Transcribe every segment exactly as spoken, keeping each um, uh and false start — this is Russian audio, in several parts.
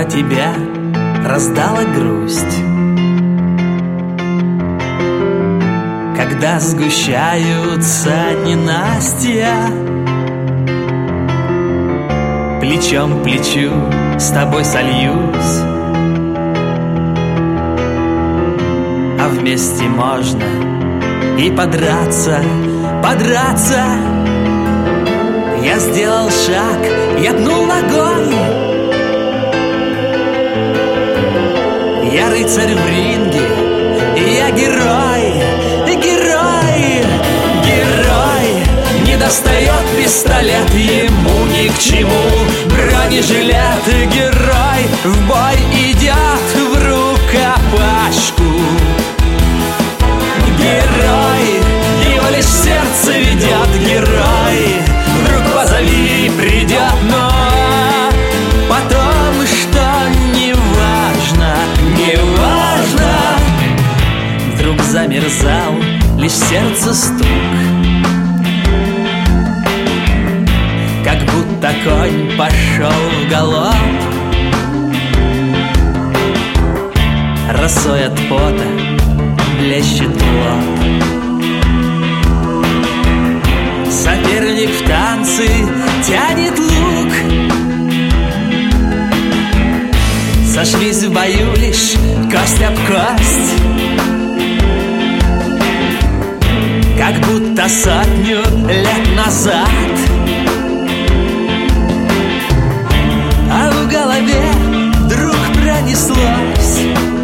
тебя раздала грусть, когда сгущаются ненастья, плечом к плечу с тобой сольюсь, а вместе можно и подраться, подраться. Я сделал шаг, я пнул ногой. Я рыцарь в ринге, я герой, герой, герой. Не достает пистолет, ему ни к чему бронежилет. Герой в бой идет в рукопашку. Герой, его лишь сердце ведет. Герой, вдруг позови, придет, но потом, что не важно, не важно. Вдруг замерзал лишь сердце стук, как будто конь пошел в галоп. Росой от пота блещет лоб. Соперник в танце тянет лук. Сошлись в бою лишь кость об кость, как будто сотню лет назад. А в голове вдруг пронеслось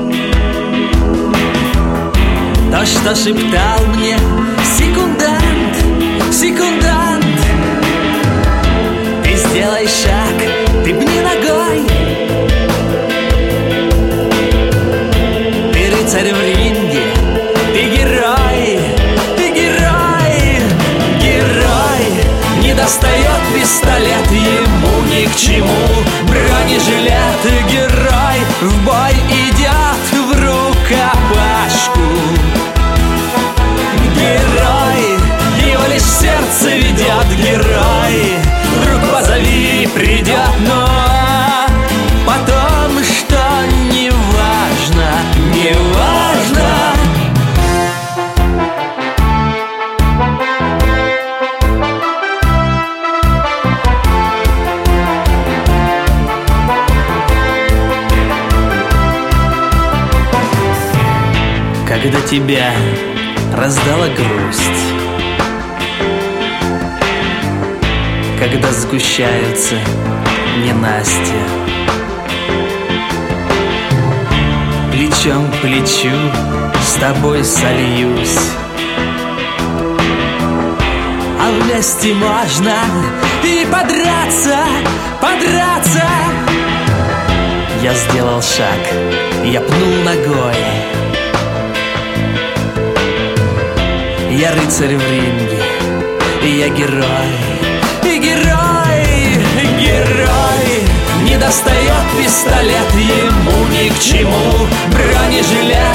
то, что шептал мне секундант, секундант. Ты сделай шаг, ты пни ногой. Ты рыцарь в ринге, ты герой, ты герой, герой. Не достает пистолет, ему ни к чему бронежилет. Герой в бой идет в рукопашку. Герой, его лишь сердце ведет. Герой, вдруг позови, придет, но потом, что не важно, не важно. Когда тебя раздала грусть, когда сгущаются ненастья, плечом к плечу с тобой сольюсь, а вместе можно и подраться, подраться. Я сделал шаг, я пнул ногой. Я рыцарь в ринге, я герой, и герой, герой. Не достает пистолет, ему ни к чему бронежилет.